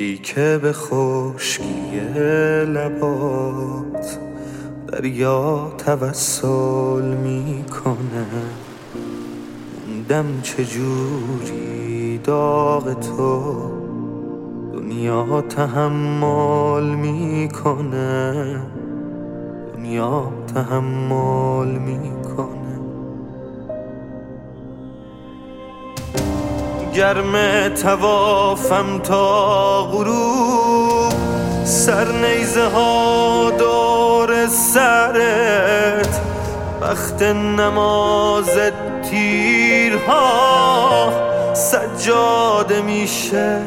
که به خشکی لبات دریا توسل میکنه، موندم چجوری داغ تو دنیا تحمل میکنه، دنیا تحمل میکنه. گرم توافم تا غروب، سر نیزه ها دور سرت، وقت نماز تیرها سجاده میشه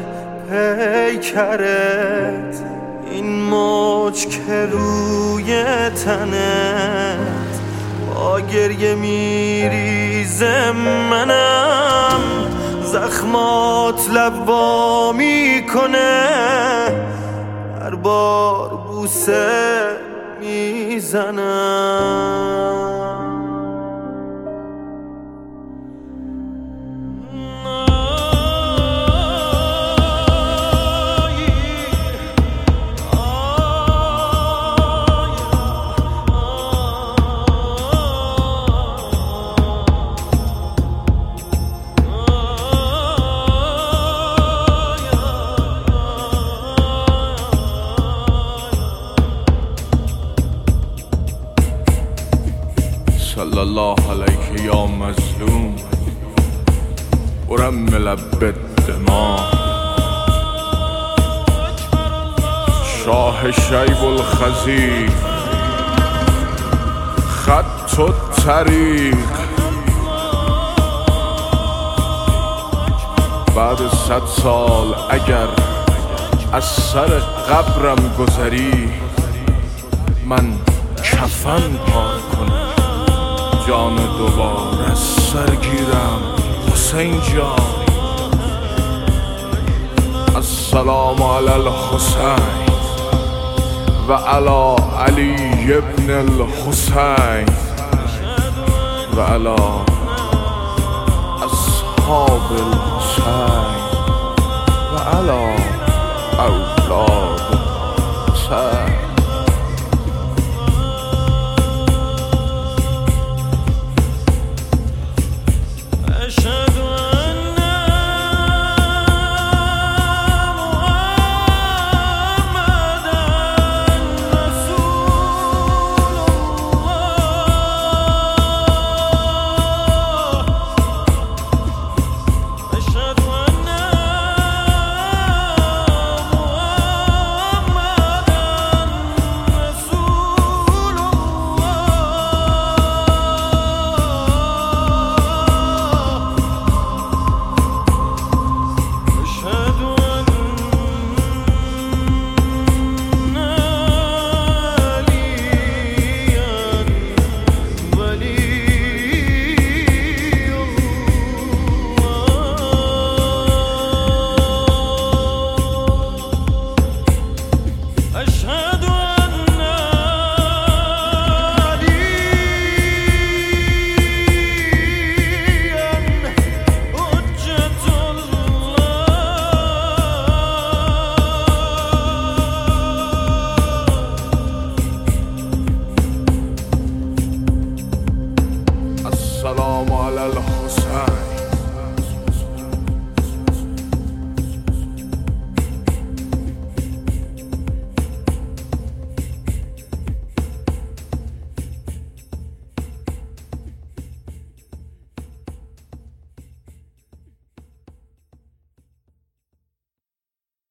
پیکرت. این موج که روی تنت با گریه میریزه، منم زخمات لبا میکنه، هر بار بوسه میزنم. صلی الله علیک یا مظلوم ورمل بالدماء، شاه شیب الخزی خط الطریق. بعد 100 سال اگر از سر قبرم گذری، من کفن پار کنم، جان دوباره از سر گیرم حسین جان. السلام علی الحسین و علی علی ابن الحسین و علی اصحاب الحسین و علی اولاد الحسین. عشق